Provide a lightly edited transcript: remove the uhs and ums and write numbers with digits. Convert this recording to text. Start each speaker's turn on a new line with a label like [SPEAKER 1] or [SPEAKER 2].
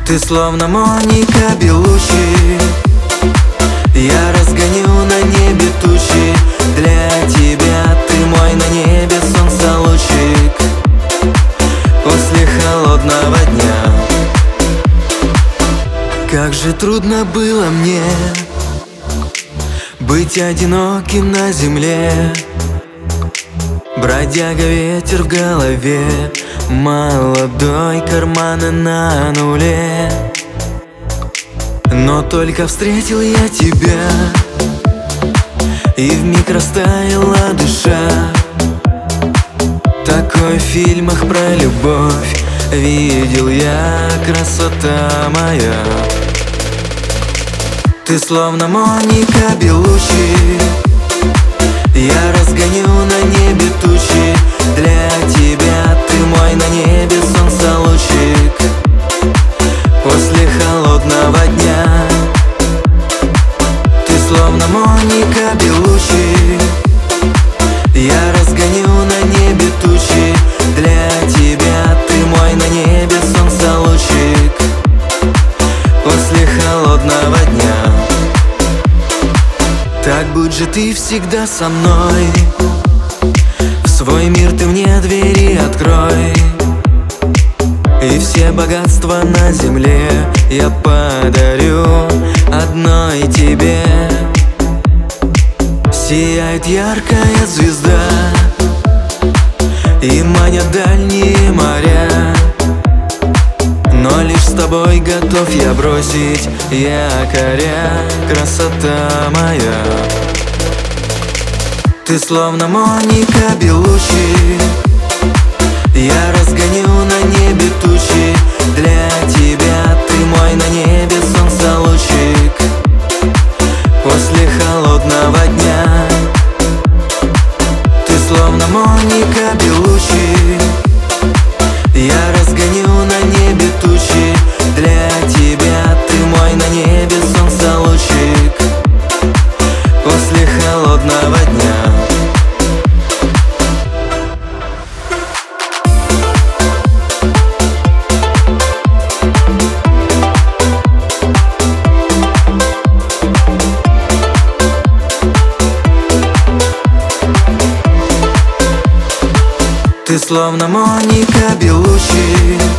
[SPEAKER 1] Ты словно Моника Белуччи, я разгоню на небе тучи. Для тебя ты мой на небе солнца лучик. После холодного дня как же трудно было мне быть одиноким на земле. Бродяга, ветер в голове, молодой, карманы на нуле. Но только встретил я тебя, и вмиг растаяла душа. Такой в фильмах про любовь видел я, красота моя. Ты словно Моника Белуччи, я разгоню на небе тучи. Для тебя ты мой на небе солнца лучик. После холодного дня ты словно Моника Белуччи, я разгоню на небе тучи. Для тебя ты мой на небе солнца лучик. После холодного дня так будь же ты всегда со мной. В свой мир ты мне двери открой, и все богатства на земле я подарю одной тебе. Сияет яркая звезда, и манят дальние моря. Но лишь с тобой готов я бросить якоря, красота моя. Ты словно Моника Белуччи, я разгоню на небе тучи. Для тебя ты мой на небе солнца лучик. После холодного дня ты словно Моника Белуччи, я разгоню на небе тучи. Для тебя ты мой на небе солнца лучик. После холодного дня ты словно Моника Белуччи,